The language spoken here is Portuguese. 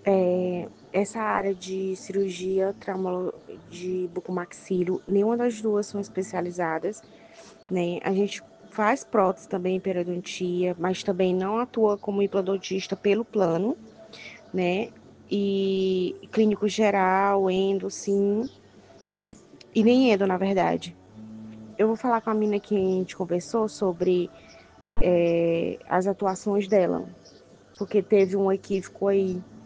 Essa área de cirurgia de bucomaxilo, nenhuma das duas são especializadas, né? A gente faz prótese também em periodontia, mas também não atua como implantodontista pelo plano, né? E clínico geral, endo, sim, e nem endo, na verdade. Eu vou falar com a mina que a gente conversou sobre as atuações dela, porque teve um equívoco aí.